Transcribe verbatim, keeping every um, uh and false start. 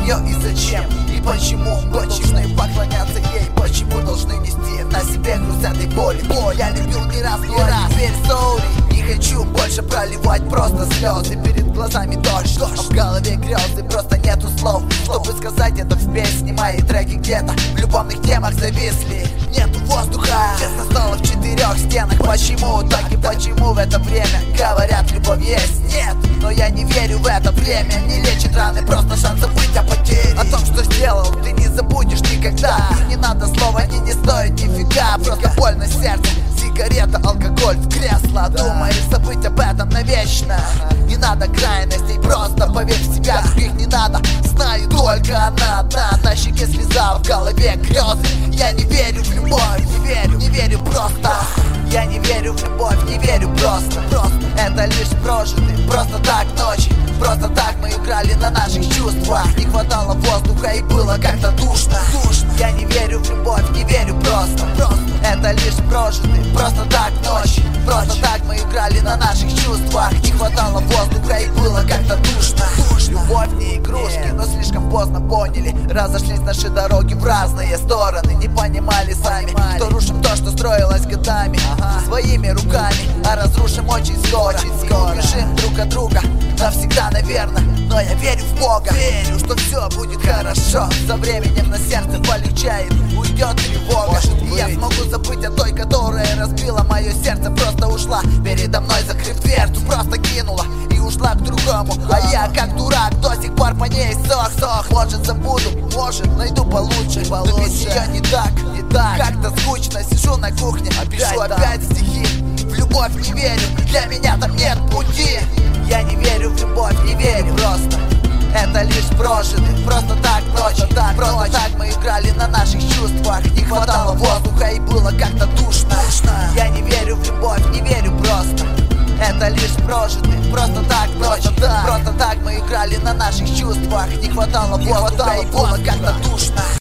нее и зачем? И почему мы должны поклоняться ей? Почему должны нести на себе груз этой боли? О, я любил не раз, не раз, теперь сори. Не хочу больше проливать просто слезы. Перед глазами дождь, а в голове грезы. Просто нету слов, чтобы сказать это в песне. Мои треки где-то в любовных темах зависли. Нету воздуха, честно стало в четырех стенах. Почему так и почему в это время говорят, любовь есть? Нет, но я не верю в это время. Не лечит раны, просто шанс забыть о потере. О том, что сделал, ты не забудешь никогда. И не надо слова, они не стоят нифига. Просто больно сердце, сигарета, алкоголь в кресло. Думаешь забыть об этом навечно. Не надо крайностей, просто поверь в себя. Других не надо, знаю только она одна. На щеке слеза, в голове грезы. Я не верю в любовь, не верю, не верю просто. Я не верю в любовь, не верю просто. Просто это лишь прожитые, просто так ночи. Просто так мы играли на наших чувствах. Не хватало воздуха и было как-то душно. Душно. Я не верю в любовь, не верю просто. Просто это лишь прожитые, просто так ночи. Просто так мы играли на наших чувствах. Не хватало воздуха и было как-то душно. Душно. Любовь не игрушки, но слишком поздно поняли. Разошлись наши дороги в разные стороны. Не понимали сами, что рушим то, что строилось годами. Своими руками, а разрушим очень скоро. Убежим друг от друга навсегда, наверное. Но я верю в Бога, верю, что все будет хорошо. Со временем на сердце полегчает, уйдет тревога. И я смогу забыть о той, которая разбила мое сердце. Просто ушла передо мной, закрыв дверцу. Просто кинула и ушла к другому. А я как дурак до сих пор по ней сох, сох. Может забуду, может найду получше. Но без нее не так, не так. Как-то скучно, сижу на кухне, пишу опять стихи. В любовь не верю, для меня там нет пути. Я не верю в любовь, не верю просто. Это лишь прожитый, просто так ночь. Просто так, просто ночь. Так мы играли на наших чувствах. Не хватало воздуха и было как-то душно. Я не верю в любовь, не верю просто. Это лишь прожитый, просто так ночь. Просто так, просто так мы играли на наших чувствах. Не хватало воздуха и было как-то душно.